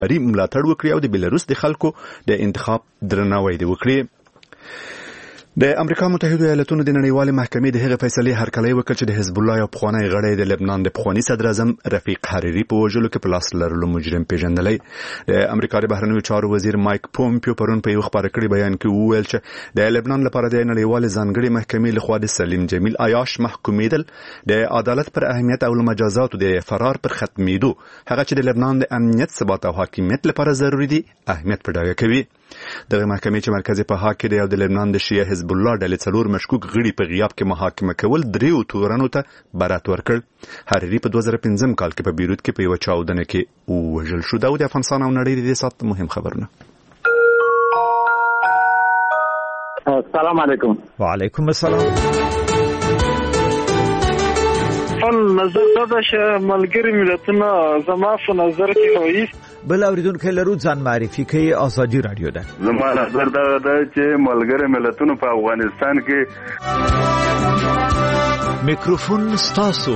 ملاتړ وکړي او د بیلاروس د خلکو د انتخاب درناوی وکړي. د امریکا متحده ایالاتونو د نړیوالې محکمې د هغې فیصلې هرکلی وکړ چې د حزب الله یو پخوانی غړی د لبنان د پخواني صدر اعظم رفیق حریري په وژلو کې په لاس لرلو مجرم پیژندلی. د امریکا د بهرنیو چارو وزیر مایک پومپیو پرون په یو خبري کړي بیان کې وویل چې د لبنان لپاره د نړیوالې ځانګړې محکمې لخوا د سلیم جمیل عیاش محکومیدل د عدالت پر اهمیت او مجازاتو د فرار پر ختمېدو هغه چې د لبنان د امنیت ثبات او حاکمیت لپاره ضروري دي اهمیت په ډاګه کوي. دغه محکمې چې مرکزي په هاګ کې د لبنان د شیعه حزب الله ډلې څلور مشکوک غړي په غیاب کې محاکمه کول دریو تورنو ته برات ورکړ. حریري په 2015 کال کې په بیروت کې په یو چاودنه کې وژل شو. دا د افغانستان او نړۍ د سات مهم خبرونه. السلام علیکم. وعلیکم السلام. نظر دا چې ملګری ملتونه زما په نظر کې هویس بل اوریدونکو لرو ځان معرفي کوي. ازادي رادیو ده. زما نظر دا چې ملګری ملتونه په افغانستان کې میکروفون ستاسو.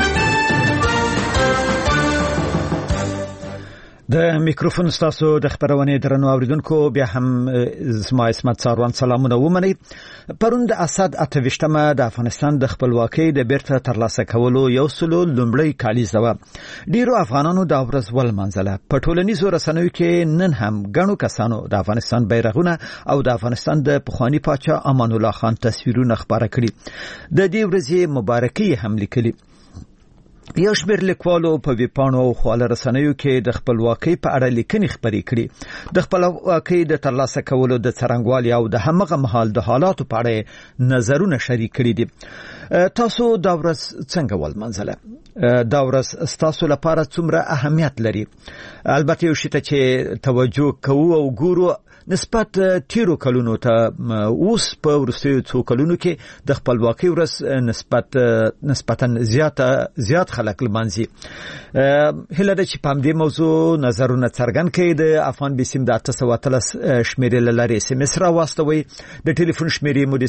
د میکروفون ستاسو د خبرونه درنو اوریدونکو بیا هم زما اسمت ساروان سلامونه ومني. پرون د اسد 28مه د افغانستان د خپلواکۍ د بیرته ترلاسه کولو یو سلو لومړی کالیزه و. ډیرو افغانانو دا ورځ ولمانځله. په ټولنیزو رسنیو کې نن هم غنو کسانو د افغانستان بیرغونه او د افغانستان د پخوانی پاچا امان الله خان تصویرونه خبره کړي. د دې ورځې مبارکي هم لیکلي. یو شمېر لیکوالو په ویبپاڼو او خواله رسنیو کې د خپلواکۍ په اړه لیکنې خپرې کړي. د خپلواکۍ د ترلاسه کولو د څرنګوالي او د همغه مهال د حالاتو په اړه نظرونه شریک کړي دي. تاسو دا ورځ څنګه ولمانځله؟ دا ورځ تاسو لپاره څومره اهمیت لري؟ البته یو شی ته چې توجه کوو او ګورو نسبت تیرو کلونو ته اوس په وروستیو څو کلونو کې د خپلواکۍ ورځ نسبتا زیات خلک لمانځي. هله د چې په دې موضوع نظرونه څرګند کړي. د افغان بیسیم د 813 شمیرې لارې SMS را واستوي. د ټلیفون شمیرې مو د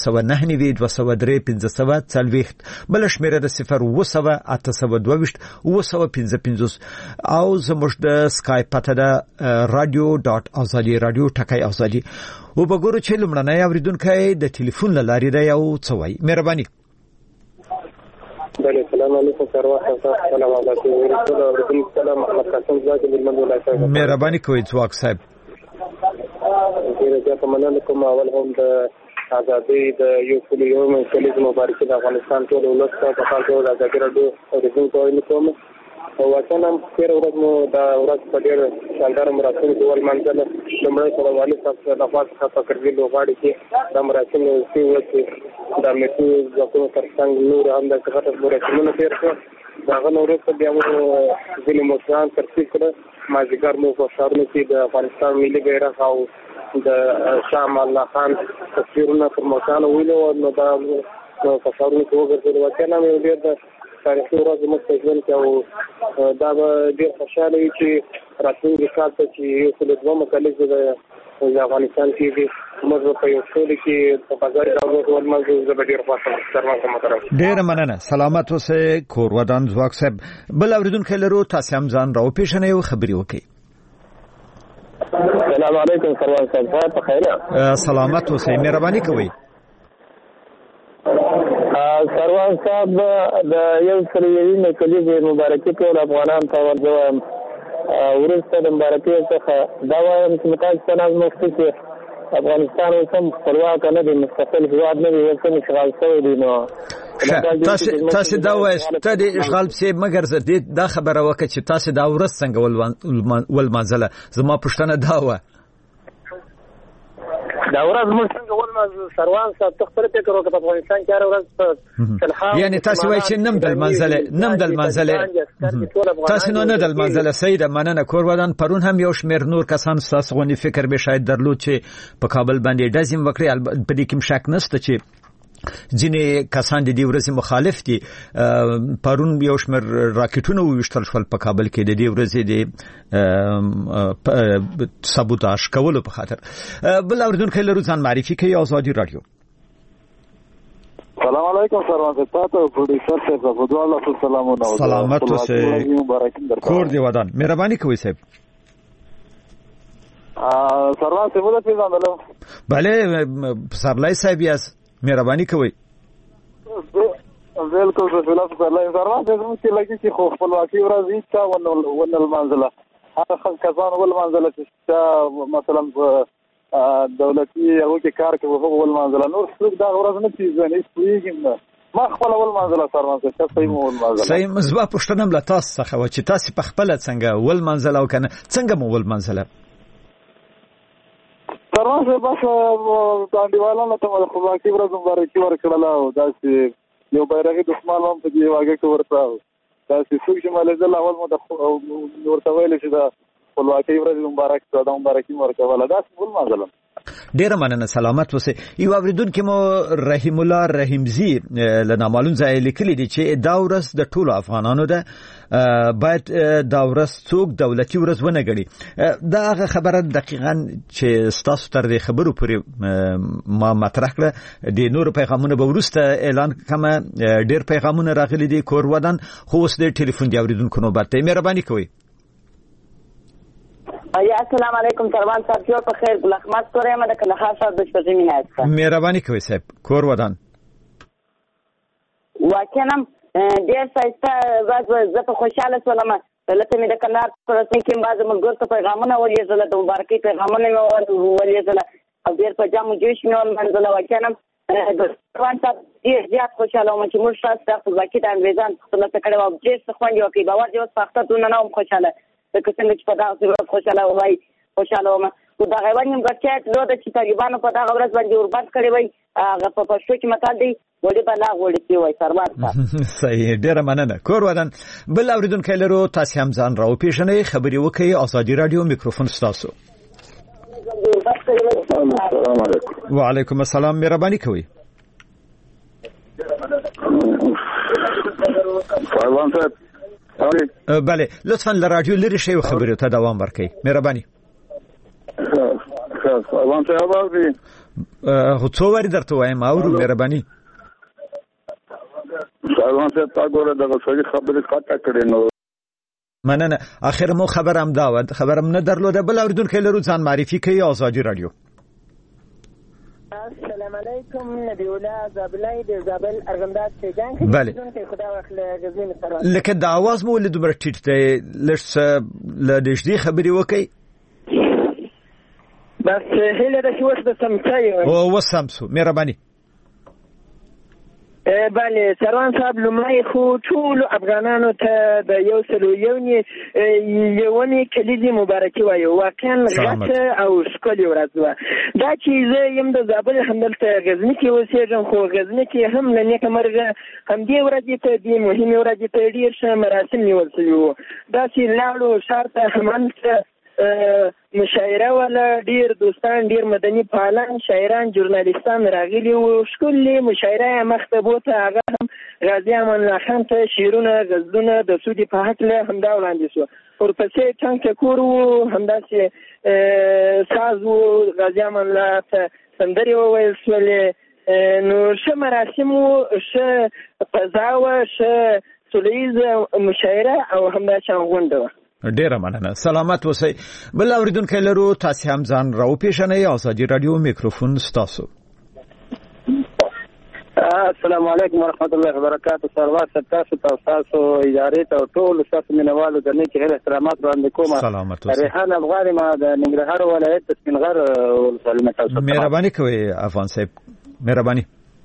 07992031540 بل شمیره د 0808225 او زموږ د سکایپ پته د radio.azadi ټکای ازادي. او وګورو چې لمړنۍ اوریدونکو د ټلیفون لارې دا یو څه وایي. مهرباني. بله سلام علیکم سروه سلام علیکم سلام محمد قاسم زاده بلمن ولایت. مهرباني کوئ ځواک صاحب. ډیره زیاته مننه کوم. اول هم د ازادۍ د یو سل یومه کلیز مبارکي د افغانستان ټول ولس ته په خاطر د ازادۍ راډیو اوریدونکو کوم. او وطنم تیر ورځ مو دا ورځ په ډېر شاندار مراسمو کې ولمانځله. لومړی سره والي صاحب څخه د خوا څخه په کرګي لوغاړي کې دا مراسم وشي. د امنیتي ځواکونو تر څنګ نور هم د څه مراسمونه تیر شو. د هغه نه وروسته بیا مو ځینې مشران ترتیب کړه. مازدیګر مو په ښارونو کې د افغانستان ملي بیرغ او د شاه امان الله خان تصویرونه پر مشرانو ویلو. نو دا په ښارونو کې وګرځېدل. وطن هم یو ډېر تاریخي ورځ زموږ په ژوند کې او دا به ډېر خوشحاله وي چې راتلونکي کال ته چې یو سل دومه کلیزه د افغانستان کېږي موږ په یو سولې کې په بازار ډول ولمانځو. زه به ډېر خوښ یم. ډېره مننه. سلامت اوسئ کور ودان ځواک صاحب. بل اوریدونکو لرو تاسو هم ځان راوپېژنئ او خبرې وکړئ. السلام علیکم سروان صاحب. په خیر. سلامت اوسئ. مهرباني کوئ. سروان صاحب د یو سل یومه کلیزه مبارکي ټول افغانان ته ورځوم. وروسته د مبارکۍ څخه دا وایم چې متاسف مفتي چې افغانستان اوس هم خپلواک نه دی، مستقل هېواد نه دی، اوس هم اشغال شوی دی. نو تاسو دا وایست ته د اشغال پسې مګر دا خبره وکړه چې تاسو دا ورځ څنګه ولمانځله. زما پوښتنه دا وه دا ورځ موږ څنګه ولمانځو. سروان صاحب ته خپل فکر وکړه په افغانستان کې هر ورځ په تلخام یعنی تاسو وایي چې نم دل منځله تاسو نو نه دل منځله. صحیح ده، مننه. کور ودان پرون هم یو شمېر نور کسان تاسو غونډې فکر به شاید درلود چې په کابل باندې ډزیم وکړي. په دې کې شک نشته چې ځینې کسان د دې ورځې مخالف دي. پرون یو شمېر راکټونه وویشتل شول په کابل کې د دې ورځې د سابوتاژ کولو په خاطر. بل اوریدونکو لرو ځان معرفي کوي. ازادي رادیو. سلام علیکم سروان صاحب. تاسو پروډوسر صاحب په دواړو سلامونه. سلامت اوسئ. کور دی ودان. مهرباني کوئ صاحب. سروان صاحب ولې پیژندلو؟ بله پسرلی صاحب یاست، مهرباني کوئ. بالکل رسول الله صلی الله علیه وسلم چې لګي چې خو خپلواکي ورځ هیڅ ونه المنزله هغه خلک کسان ول منزله چې مثلا دولتي هغه کې کار کوي هغه ول منزله نور څوک دا ورځ نه پیژني هیڅ ما خپل ول منزله سروان څه صحیح مو ول منزله صحیح مزبا پښتنه مل تاسو څخه و چې تاسو په خپل څنګه ول منزله او کنه څنګه مو ول منزله سروان څه بس باندېوالانو ته خپلواکي ورځ مبارکي ورکړل او داسې یو بیرغي دښمن هم په دې واګه کې ورته داسې څوک چې مالې زل اول مو د ورته ویل چې دا خپلواکي ورځ مبارک شه دا مبارکي ورکوله دا ټول منځلم. ډیره مننه، سلامت اوسئ. یو اوریدونکو مو رحیم الله رحیمزی له نامعلوم ځای لیکلی دی چې دا ورځ د ټولو افغانانو ده، باید دا ورځ څوک دولتي ورځ ونه ګڼي. دا هغه خبره دقیقاً چې ستاسو تر دې خبرو پورې ما مطرح کړه. د نور پیغامونه به وروسته اعلان کوم. ډیر پیغامونه راغلي دي کور ودان، خو اوس د ټلیفون دی اوریدونکو نوبت دی. مهرباني کوئ. یا السلام علیکم سروان صاحب، جوړ په خیر. ګل احمد تورې ما د کندهار صاحب د شپږ مینه است. مهرباني کوئ صاحب، کور ودان. واقعا ډیر ښایسته ورځ، زه په خوشاله شولم. لکه مې د کندهار په رسنۍ کې بعضې ملګرو ته پیغامونه ولېږله، د مبارکۍ پیغامونه مې ولېږله او ډېر په جام و جوش مې ولمنځله. واقعا سروان صاحب ډېر زیات خوشاله وم چې موږ ستاسو د خپلواکي د انګریزانو څخه ترلاسه کړې وه. ډېر څه خوند یې وکړ. باور دې اوس په اختر دونه نه وم خوشاله لکه څنګه چې په دغه ورځ خوشاله وای خوشاله وم. خو دغه یوه نیمګړتیا دا ده چې طالبانو په دغه ورځ باندې اوربند کړی وای. هغه په پښتو کې متل دی وړې به لا غوړې سوی وای. سروان صاحب صحیح، ډېره مننه. کور ودان. بل اورېدونکی لرو، تاسې هم ځان راوپېژنئ، خبرې وکړئ. ازادي راډیو میکروفون ستاسو. السلام علیکم. وعلیکم السلام، مهرباني کوئ. سروان صاحب بله لطفا له رادیو لرې شئ او خبرې ته دوام ورکړئ. مهرباني. سروان صاحب خو څو وارې درته وایم اورو. مهرباني. سروان صاحب تا ګوره دغه سړي خبرې قطع کړې نو مننه. اخر مو خبرم دا و، خبرم نه درلوده. بل اورېدونکی لرو، ځان معرفي کوي. ازادي راډیو. السلام علیکم، نبی الله زابلای د زابل ارغنداب سیجان کې. بله خدا واخله غزنی سروان. لکه د आवाज مو ولې دومره ټیټ دی؟ لږ له نږدې خبرې وکړئ. بس هیله ده چې اوس به سم شي. اوس سم شو، مهرباني. بله سروان صاحب، لومړی خو ټولو افغانانو ته د 101 کلیزې مبارکي وایو. واقعا غټه او ښکلې ورځ وه. دا چې زه یم د زابل همدلته غزني کې اوسېږم، خو غزني کې هم له نیکه مرغه همدې ورځې ته دې مهمې ورځې ته ډېر ښه مراسم نیول شوي وو. داسې لاړو ښار ته همالته مشاعره ولا ډیر دوستان، ډیر مدني فعالان، شاعران، ژورنالیستان راغلي وو. ښکلې مشاعره مخته بوته. هغه هم غازي امان الله خان ته شعرونه، غزلونه د سودې په هکله همدا وړاندې شو. ورپسې ټنګ ټکور وو، همداسې ساز وو، غازي امان الله ته سندرې وویل شولې. نو ښه مراسم وو، ښه فضا وه، ښه سوله مشاعره او همداشان غونډه وه. ډیره مننه، سلامت اوسئ. بل اوریدونکی لرو، تاسې هم ځان راوپېژنئ. ازادي راډیو میکروفون ستاسو. السلام علیکم ورحمت الله وبرکاته. سروان صاحب تاسو ته تاسو ادارې ته ټول تاسو مینوالو د نیک هیله احترامات وړاندې کوم. سلامت اوسئ. ریحان افغاني ما د ننګرهار ولایت د سپینغر ولسوالۍ تاسو. مهرباني کوئ افغان صاحب، مهرباني.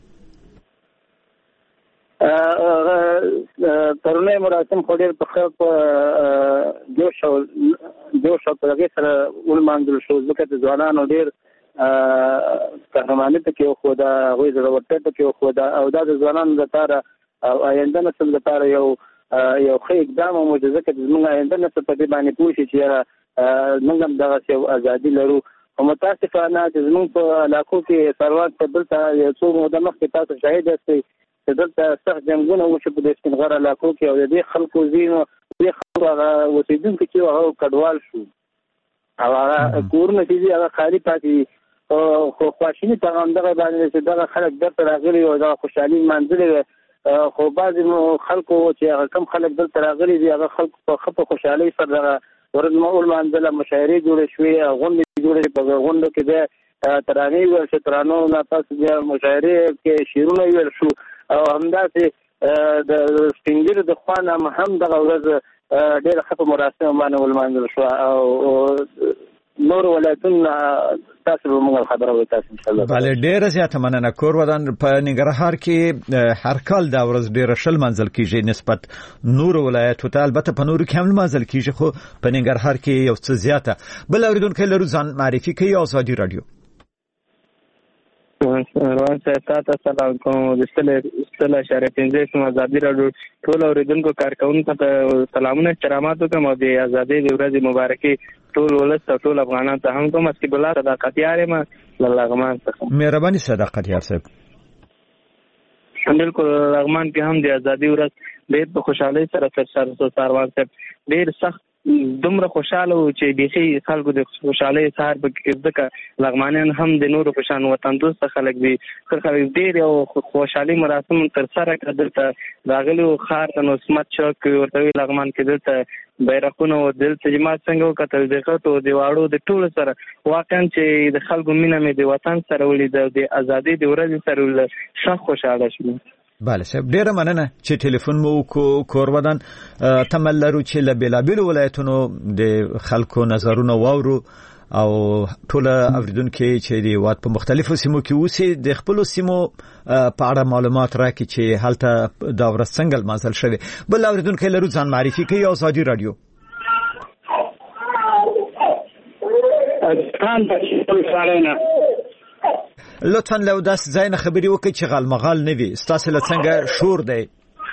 ترونه مراسم خو ډېر په ښه جوش او په هغې سره ولمانځل شو، ځکه د ځوانانو ډېر قهرماني پکې وښوده، هغوی زړورتیا پکې وښوده او دا د ځوانانو لپاره او آینده نسل لپاره یو ښه اقدام و، ځکه چې زموږ آینده نسل په دې باندې پوه شي چې یاره موږ هم دغسې یو ازادي لرو. خو متاسفانه چې زموږ په علاقو کې سروان په دلته یو څو موده مخکې تاسو شاهد یاستئ چې دلته سخت جنګونه وشو په دې سپینغر علاقو کې او د دې خلکو ځینو دې خلکو هغه اوسېدونکي چې هغه کډوال شو او هغه کورونه چې دي هغه خالي پاتې. خو خواشیني په همدغه باندې چې دغه خلک دلته راغلي او دغه خوشحالي لمانځلې وې. خو بعضې خلکو چې هغه کم خلک دلته راغلي دي هغه خلکو په ښه په خوشحالۍ سره دغه ورځ ولمانځله، مشاعرې جوړې شوې، غونډې جوړې په غونډو کې د ترانې ویل شو، ترانو نه پس بیا مشاعرې کې شعرونه ویل شو او همداسې د سپینګیرو د خوا نه هم دغه ورځ ډېره ښه په مراسمو باندې ولمانځل شوه او نور ولایتونه تاسو به موږ خبره وکړو تاسو ان شاء الله. بله ډېره زیاته مننه. کور ودان په ننګرهار کې هر کال دا ورځ ډېره ښه لمانځل کیږي نسبت نور ولایتو ته، البته په نورو کې هم لمانځل کیږي خو په ننګرهار کې یو څه زیاته. بل اوریدونکي لرو ځان معرفي کوي. آزادي رادیو. روان صاحب تاسو سلام کوم. د ستله اشاره 15 آزادي رادیو ټول اوریدونکو کارکونکو ته سلامونه احترامات کوم او د آزادۍ د ورځې مبارکي ټول ولس او ټول افغانان ته هم کوم. اسکی بلا صداقت یاره ما لغمان څخه مهرباني صداقت یار صاحب. بالکل لغمان کې هم د آزادۍ ورځ ډېر په خوشحالۍ سره سروان صاحب ډېر سخت دومره خوشاله و چې بیخي خلکو د خوشحالۍ سهار په کې ځکه لغمانیان هم د نورو په شان وطن دوست خلک دي. خلک ډېر یو خوشحالي مراسم تر سره کړ. دلته راغلي خار ته نو سمت چوک ورته لغمان کې دلته بیرغونه او دلته جماعت څنګه وکتل دغه ته د واړو د ټول سره واقعا چې د خلکو مینه مې د وطن سره ولید د ازادۍ د ورځې سره ول شخ خوشاله شوم. بله صاحب ډیره مننه چې ټلیفون مو کور ودان. تمل لرو چې له بیلابیلو ولایتونو د خلکو نظرونه واورو او ټول اوریدونکو چې د وات په مختلفو سیمو کې اوسي د خپل سیمو په اړه معلومات راکړي چې هلته دا ورځ څنګه لمانځل شوې. بل اوریدونکو لرو ځان معرفي کوي. آزادي رادیو. لطفاً لو داس ځای نه خبري وکړي چې غالمغال نه وي. ستاسو له څنګه شور دی؟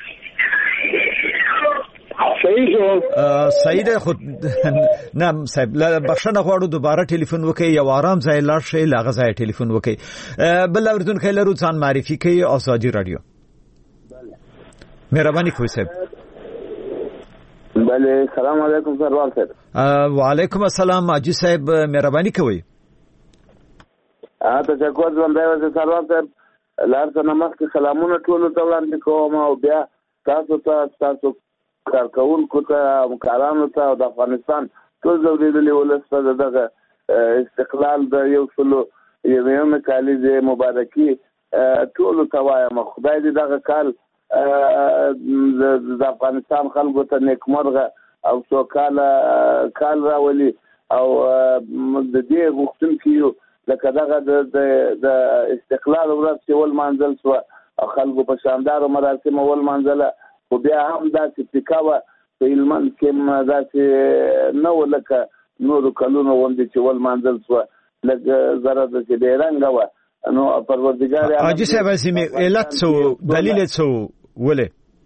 صحیح ده خو نه صاحب بخښنه غواړو دوباره ټلیفون وکړئ یو آرام ځای لاړ شئ لاغه ځای ټلیفون وکړئ. بل اوریدونکو لرو ځان معرفي کوي. آزادي رادیو. مهرباني کوئ صاحب. بله سلام علیکم سروال صاحب. وعلیکم السلام حاجی صاحب مهرباني کوئ. تشکر زمدای وځه سروال صاحب لارته نماز کې سلامونه ټول ته وړاندې کوم او بیا تاسو کارکونکو ته همکارانو ته او د افغانستان ټول زوړېدلي ولس ته دغه استقلال د 101 کالیزې مبارکي ټول ته وایم. خدای دې دغه کال د افغانستان خلکو ته نیکمرغه او سوکاله کال راولي او د دې غوښتونکي یو لکه دغه د استقلال ورځ چې ولمانځل شوه او خلکو په شاندارو مراسمو ولمانځله خو بیا هم داسې پکاوه په هلمند کې داسې نه و لکه نورو کلونو غوندې چې ولمانځل شوه لږ ذره داسې بېرنګه وه. نو پروردګار حاجي صاحب علت څه دلیل یې څه ولې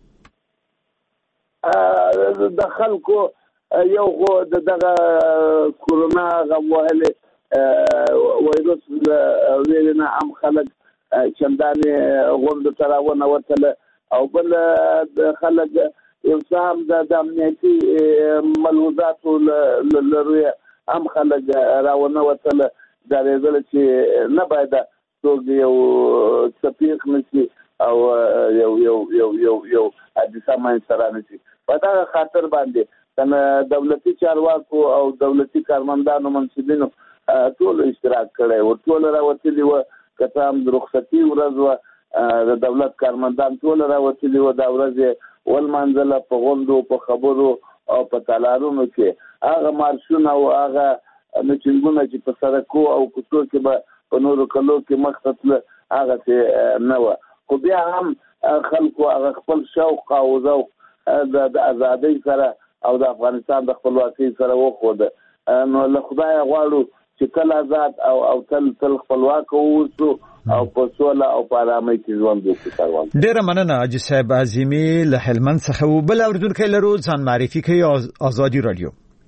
د خلکو یو خو دغه کورونا غم وهلې وایروس ویلنه عام خلک چندانې غونډو ته راونوتله او بل خلک یو څه هم د امنیتي ملحوظاتو لرویه هم خلک راونوتله ډارېدله چې نه باید څوک یو څپیق نشي او یو حادثه منځته رانشي. په دغه خاطر باندې دولتي چارواکو او دولتي کارمندانو منصبینو ټول اشتراک کړی و. ټول راوتلي وه که څه هم د رخصتي ورځ وه د دولت کارمندان ټول راوتلي وه. دا ورځ یې ولمانځله په غونډو په خبرو او په تالارونو کې. هغه مارشونه او هغه میټینګونه چې په سړکو او کوڅو کې به په نورو کلو کې مخته تله هغسې نه وه. خو بیا هم خلکو هغه خپل شوق او ذوق د ازادۍ سره او د افغانستان د خپلواکۍ سره وښوده. نو له خدایه غواړو چې تل آزاد او تل خپلواک اوسو او په سوله او په ارامۍ کې ژوند وکړو. ډېره مننه حاجي صاحب عظیمي له هلمند څخه. بل اوریدونکی لرو ځان معرفي کوي. آزادي رادیو.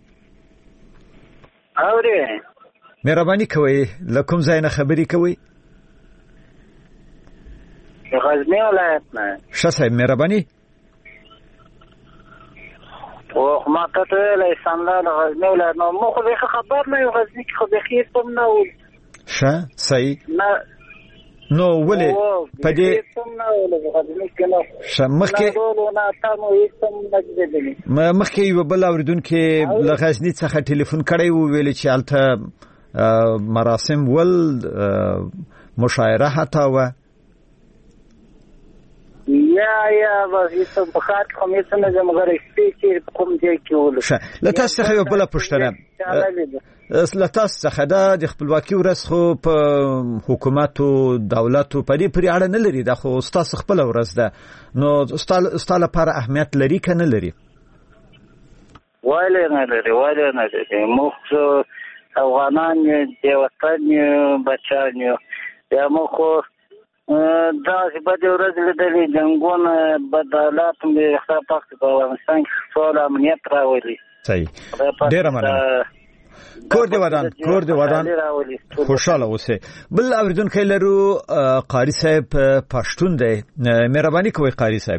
اورې مهرباني کوئ له کوم ځای نه خبرې کوئ؟ غزنی ولایت نه. ښه صاحب مهرباني. او ما ته ته له اسلام له غزنی ولایت نو مو خو به خبر نه یو غزنی کې خو به خیر تم نه و. ښه صحیح نه نو ولې په دې مخکې یو بل اوریدونکو له غزنی څخه ټلیفون کړی و ویل چې الته مراسم ول مشاعره حتی و یا بس په خاط کومه څنګه مګر سپیچ کوم ځای کې ول لته څه یو بل پښتنه لته څه د خپلواکي ورځ خو په حکومت او دولت په دې پرې اړه نه لري دا خو ستاسو خپل ورځ ده نو ستاسو لپاره اهمیت لري کنه لري وایله نه لري مخ افغانان د وطن بچان یا مخ دا په دې ورځ لیدلې جنگونه بدلات مې خپل په افغانستان کې ټول امنیت راوړي صحیح ډیر مننه کور دی ودان خوشاله اوسه بل اوریدونکو لرو قاری صاحب پښتون دی مهرباني کوئ قاری صاحب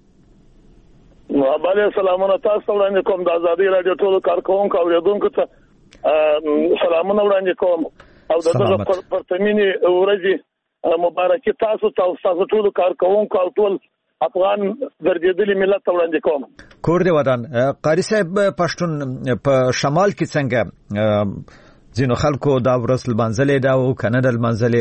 وعلیکم السلام تاسو وړاندې کوم د ازادي رادیو ټول کارکونکو اوریدونکو ته سلامونه وړاندې کوم او دغه پرتمینی ورځي مبارکي تاسو ټول کارکونکو او ټول افغان ګرځېدلي ملت وړاندې کوم کور دی ودان قاری صاحب پښتون په شمال کې څنګه ځینو خلکو دا ورځ لمانځلې دا او کنه د لمانځلې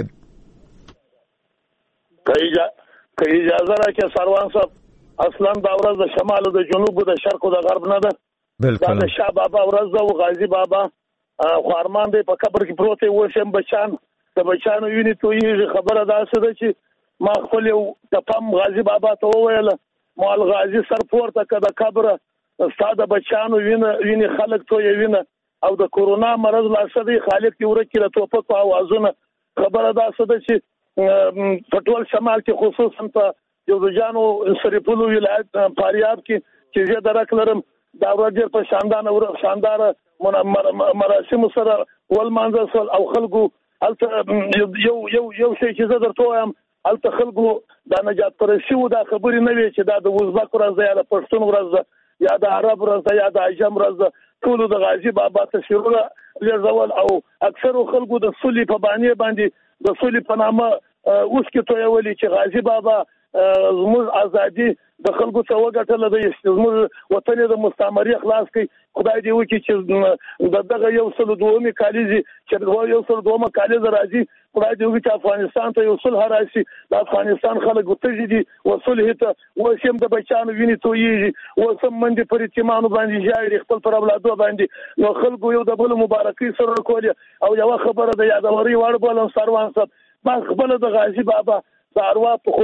که اجازه راکړئ سروان صاحب اصلا دا ورځ د شمال او د جنوب او د شرق او د غرب نه ده بالکل دا شاه بابا ورځ او غازی بابا خو ارمان دی په قبر کې پروت و شم بچان د بچانو ویني توې خبره ده څه ده چې ما خپل یو د پم غازی بابا ته وویل مال غازی سر پورته کده قبر استاد بچانو ویني خلک توې ویني او د کورونا مرض لا څه دی خالق دی ورکه له توپک په اوازونه خبره ده څه ده چې په ټول شمال کې خصوصا په جوزجانو سریپولو ولایت فاریاب کې زه درکلرم دا ورځ په شاندار مراسم سره ول مانځل او خلکو الته یو شی چې زه درته وایم الته خلکو دا نجات پرستی و دا خبرې نه وي چې دا د وزبک ورځ ده یا د پښتون ورځ ده یا د عرب ورځ ده یا د عجم ورځ ده ټول د غازی بابا تشریفونه لرزول او اکثر خلکو د سولې په باندې د سولې په نامه اوس کې تویولي چې غازی بابا زموږ ازادي د خلکو څخه وګټل د زموږ وطن د مستعمري خلاص کړي خدای دې وکړي چې دغه یو سل دومي کالیزي چې یو سل دومه کالیز راځي خدای دې وکړي چې افغانستان ته یو صلح راشي د افغانستان خلک وتجدي وصلح ته وسیم د بچانو ویني تويږي وسم منډي پر اعتماد باندې جاري خپل پر اولادو باندې نو خلکو یو د بل مبارکي سره کولی او یو خبره د یادوري وړ بولم سروان صاحب ما خپل د غازی بابا د اروا په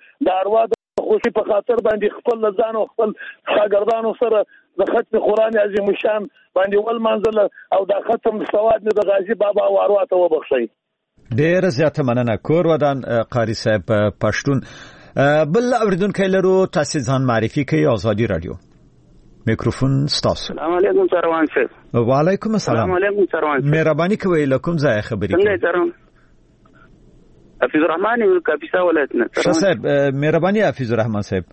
خوشي په خاطر باندې خپل ځان او خپل شاګردانو سره د ختم قرآن عظیم شان باندې ول منزل او د ختم سواد د غازی بابا او اروا ته وبخشي ډیر زیاته مننه کور ودان قاری صاحب پښتون بل اوریدونکو لرو تاسو ځان معرفي کوي ازادي رادیو میکروفون ستاسو السلام علیکم سروان صاحب وعلیکم السلام علیکم سروان مهرباني کوئ لکم ځای خبرې څنګه حفیظ الرحمن کاپیسا ولایتنا صاحب مهرباني حفیظ الرحمن صاحب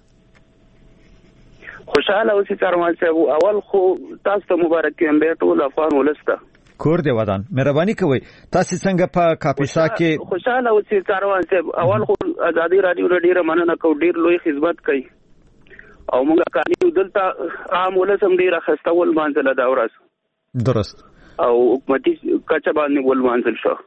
خوشاله اوسئ سروان صاحب اول خو تاسو ته مبارک یم به ټول افغان ولسته کور دی ودان مهرباني کوئ تاسو څنګه په کاپیسا کې خوشاله اوسئ سروان صاحب اول خو ازادي رادیو ډیره مننه کوم ډیر لوی خدمت کوي او موږ کانیو دلته عام ولسم ډیره خستول مانځل دا ورځ درست او حکومتي کچه باندې ول مانځل شو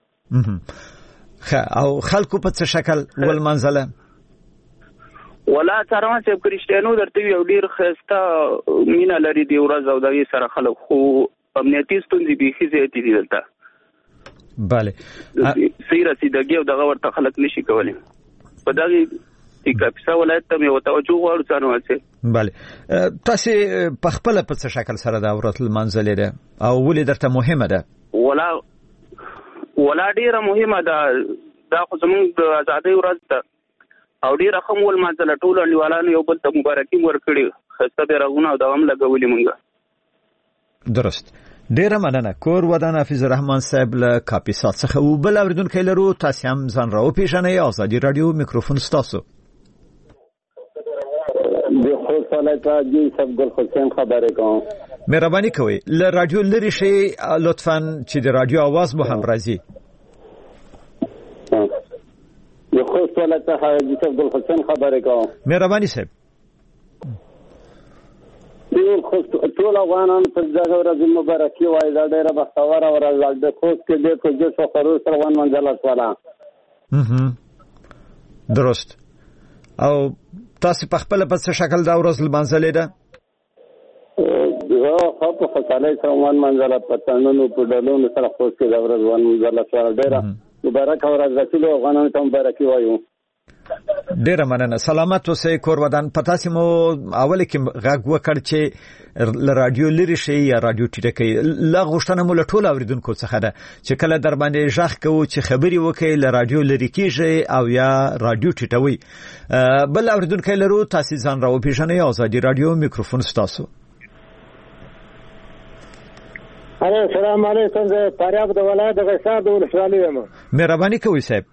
او خلکو په څه شکل ول منزله ولا سروان صاحب کرشتيانو درته یو ډیر خسته مینا لري دی ورځ او دغه سره خلک خو امنیتي ستونزې به هیڅ زیاتې دي دلته bale سیره سیدګي او دغه ورته خلک نشي کولای په دغه کاپیسا ولایت ته یو توجه غواړو سروان صاحب bale تاسو په خپل په څه شکل سره دا ورته منزله ده او ولې درته مهمه ده ولا ډیره مهمه ده دا خو زموږ د ازادۍ ورځ ده او ډیره ښه مول مانځله ټولو انډیوالانو یو بل ته مبارکي ورکړي ښایسته بیرغونه او دوام لګولي مونږ درست ډیره مننه کور ودان حفیظ الرحمن صاحب له کاپیسا څخه او بل اوریدونکو لرو تاسو هم ځان راو پیژنئ ازادي رادیو میکروفون ستاسو د خو صلاته جی سب ګل حسین خبره کوم مهرباني کوئ له رادیو لري شي لطفا چې د رادیو आवाज مو هم راځي د خو صلاته حاجی سب ګل حسین خبره کوم مهرباني صاحب ټول افغانانو ته دغه ورځ مبارکي وایي. دا ډېره بختوره ورځ ده. د خوست کې ډېر په جسو خروج سره ون منزله شوله. درست. او تاسو په خپل په څه شکل دا ورځ لمانځلې ده؟ خو په خوشحالۍ سره ون منزله پښتنونو په ډلونو سره خوست کې دا ورځ ون منزله شوله. ډېره مبارکه ورځ ده. ټولو افغانانو ته مبارکي وایو. ډیره مننه. سلامت اوسئ کور ودان. پتا سي مو اول کې غږ وکړ چې ل رادیو لري شي یا رادیو ټیټه کوي. لا غوښتنه مو له ټول اوریدونکو څخه ده چې کله در باندې ژغ کوو چې خبري وکړي ل رادیو لري کیږي او یا رادیو ټیټوي. بل اوریدونکو لرو تاسو ځان راو پیژنئ. ازادي رادیو میکروفون ستاسو. السلام علیکم. زه فاریاب د ولایت د غیصار د ولسوالۍ یم. مهرباني کوئ صاحب.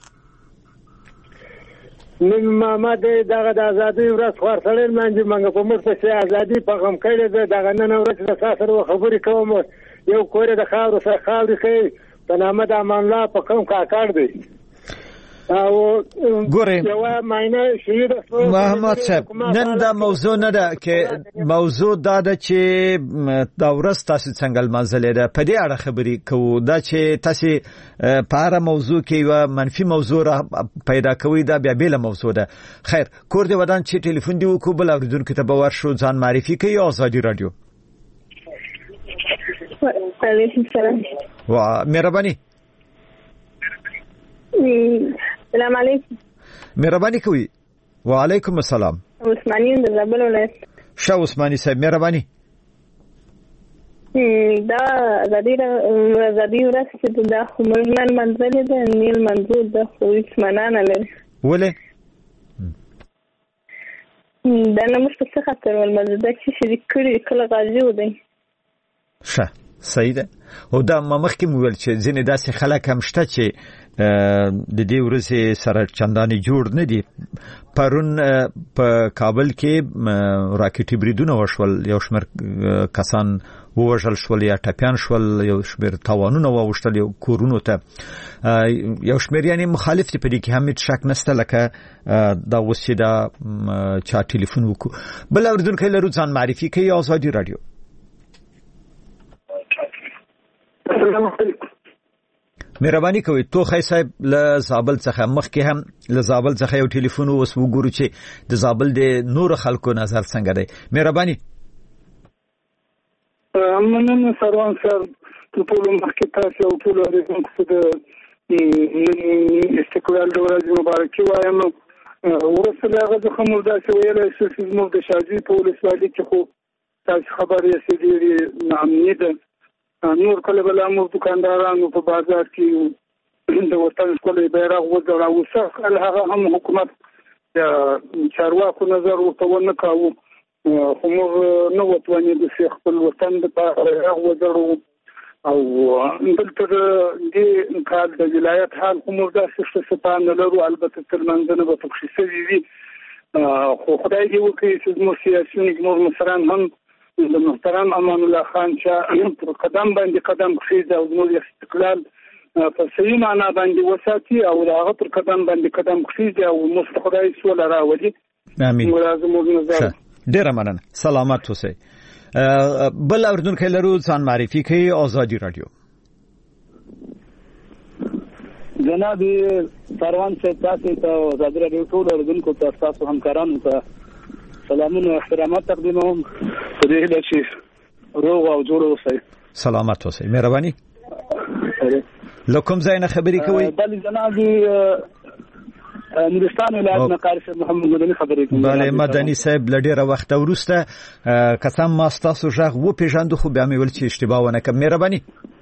ما دغه د ازادۍ ورځ خورسړی لمانځي. موږ په موږ پسې ازادي پیغام کړی ده. دغه نن ورځ د ساسر خبرې کوم. یو کور د خاورو سره خاورې کوي په نامه د امان الله په کوم کاکړ دی. او ګورې شهید محمد صاحب نن دا موضوع نه ده کې موضوع دا ده چې دا ورځ تاسو څنګه لمانځلې ده. په دې اړه خبرې کوو. دا چې تاسو په اړه موضوع کې یو منفي موضوع را پیدا کوي دا بیا بیل موضوع ده. خیر کور دې ودان چې ټلیفون دی وکړو بل اوریدونکو ته به ورشو ځان معرفي کوي. ازادي رادیو. علیکم السلام. مهرباني. السلام علیکم. مهرباني کوي. وعلیکم السلام. عثماني د زابل ولایت. شاه عثماني صاحب مهرباني. دا ازادي ورځ چې دا خمرنن منځل ده نیل منظور ده خو هیڅ معنا نه لري. ولې؟ دا نه مشته څه خاطر ولمنځل ده چې شریک کړي کله غازی و دی. ښه صحیح ده. او دا مخکې مو ویل چې ځینې داسې خلک هم شته چې د دې ورځې سره چندانې جوړ نه دي. پرون په کابل کې راکټي بریدونه وشول. یو شمېر کسان ووژل شول یا ټپیان شول. یو شمېر تاوانونه واوښتل کورونو ته. یو شمېر یعنی مخالف دي په دې کې هم هیڅ شک نشته. لکه دا اوس چې دا چا ټلیفون وکړو. بل اوریدونکی لرو ځان معرفي کوي. ازادي رادیو. السلام علیکم. مهرباني کوي. توخی صاحب له زابل څخه مخکې هم له زابل څخه یو ټلیفون اوس وګورو چې د زابل د نور خلکو نظر څنګه دی. مهرباني. مننه سروان سر ټول مخکې تاسو او ټول اوریدونکو ته استقلال د ورځې مبارکي وایم. ورسره هغه خمر داسې ویلی چې زموږ د شاجوی په ولسوالۍ کې خو تاسو خبر یې ډېرې ناامني ده. نور کله بل امور دکاندارانو په بازار کې د وطن ښکلی بیرغ وځړاوه. سخت هغه هم حکومت چارواکو نظر ورته ونه کاوه. خو موږ نه وتوانېدو چې خپل وطن دپاره بیرغ وځړو. او دلته د دې کال د ولایت حال خو موږ داسې ښه سپاه نه لرو. البته تر لمانځنه به پکښې شوي وي. خو خدای دې وکړي چې زموږ سیاسیون زموږ مشران هم د محترم امان الله خان شاه پر قدم باندې قدم کېږدي او زموږ استقلال په صحیح معنا باندې وساتي او د هغه پر قدم باندې قدم کېږدي او موږ خدای سوله راولي. امين. ډیره مننه. سلامت اوسئ. بل اوریدونکو لرو ځان معرفي کوي. ازادي رادیو. جناب سروان صاحب تاسو ته ازادي رادیو ټول اوریدونکو ته تاسو همکارانو ته سلامونه او احترامات تقدیموم. په دې هیله چې روغ او جوړ اوسئ. سلامت اوسئ. مهرباني. له کوم ځای نه خبرې کوئ؟ بله جناب نورستان ولایت نه قاری صاحب محمد مدني خبرې کوم. بله مدني صاحب له ډېره وخته وروسته قسم ما ستاسو غږ وپېژندو خو بیا مې ویل چې اشتباه ونه کړم. مهرباني.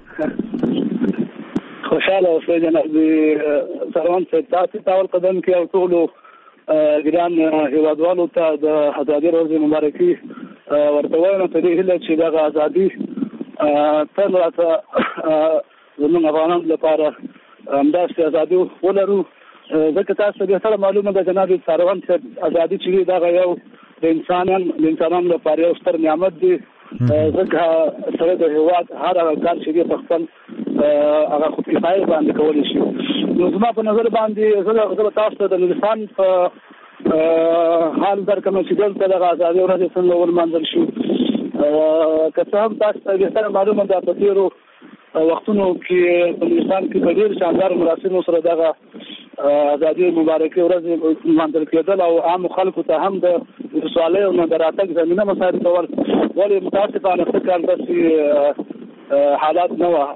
خوشحاله اوسئ جناب سروان صاحب. تاسو ته اول قدم کې او ټولو ګران هیوادوالو ته د ازادي ورځې مبارکي ورته وایم. په دې هیله چې دغه ازادي تل راته زموږ افغانانو لپاره همداسې ازادي ولرو. ځکه تاسو به سره معلومه ده جناب سروان صاحب ازادي چې دغه یو د انسانانو لپاره یو ستر نعمت دی. ځکه سره د هیواد هر هغه کار چې په خپل هغه خود کفایه باندې کولی شي. نو زما په نظر باندې زه تاسو ته د نورستان په حال درکمه چې دلته د آزادۍ ورځ څنګه ولمانځل شو. که څه هم تاسو ته ډېره معلومه ده په تېرو وختونو کې په هندوستان کې په ډېر شاندار مراسمو سره دغه آزادۍ مبارکي ورځ لمانځل کېدل او عامو خلکو ته هم د ولسوالۍ او د راتګ زمینه مساعد کول. ولې متاسفانه څه کار داسې حالات نه وه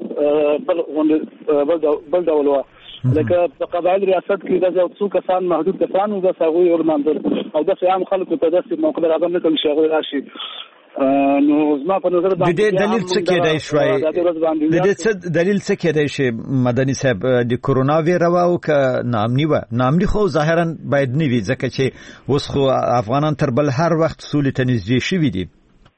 بل ډول وه. لکه په قبایل ریاست کې دغه څو کسان محدود کسان وو بس هغوی ولمانځل او داسې عام خلکو ته داسې موقع برابر نه کړل چې هغوی راشي. نو زما په نظر باندې د دلیل څه کېدای شوی دلیل څه کېدای شي مدني صاحب د کورونا ویرا او ک نامني خو ظاهرا باید نه وي ځکه چې اوس خو افغانان تر بل هر وخت سولې ته نږدې شوي دي.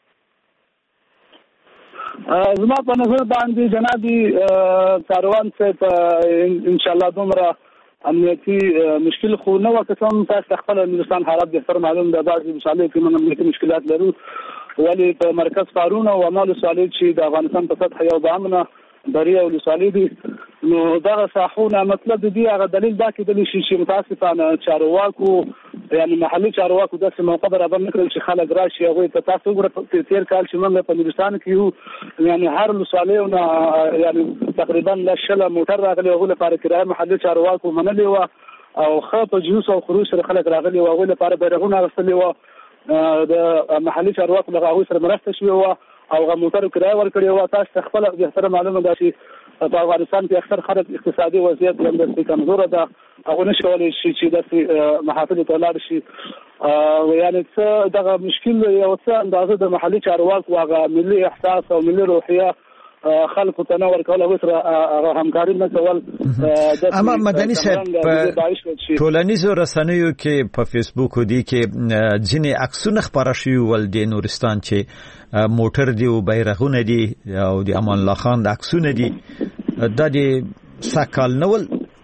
زما په نظر باندې جنابي کاروان صاحب ان شاء الله دومره امنیتي مشکل خو نه وکړم. تاسو خپل هندوستان حالات بهتر معلوم ده. بعضې مثالې کې موږ امنیتي مشکلات لرو ولې په مرکز فارون او عمال سوالې چې د افغانستان په سطح یو بامنه بری او سوالې دي. نو دغه ساحونه مطلب دی هغه دلیل دا کېدلی شي چې متاسفانه چارواکو یعنی محلي چارواکو داسې موقع برابر نه کړل چې خلک راشي. هغوی ته تاسو وګورئ تېر کال چې موږ په هندوستان کې یو یعنی هر ولسوالیو نه یعنی تقریبا 10 موټر راغلي هغوی لپاره کرایه محلي چارواکو منلې وه او ښه په جلوس او خروج سره خلک راغلي وو. هغوی لپاره بیرغونه اخیستلي وو. د محلي چارواکو له هغوی سره مرسته شوې وه او هغه موټرو کرایه ورکړې وه. تاسو ته خپله بهتره معلومه ده چې په افغانستان کې اکثر خلک اقتصادي وضعیت هم داسې کمزوره ده. هغوی نشي کولی شي چې داسې محافلو ته ولاړ شي. یعنې څه دغه مشکل یو څه اندازه د محلي چارواکو هغه ملي احساس او ملي روحیه خلکو ته نه ورکول او سره همکاري نه کول. اما مدني صاحب په ټولنیزو رسنیو کې په فیسبوک دی کې ځینې عکسونه خپاره شوي ول د نورستان چې موټر دی او بیرغونه دي او د امان الله خان د عکسونه دي دا د سکال نول.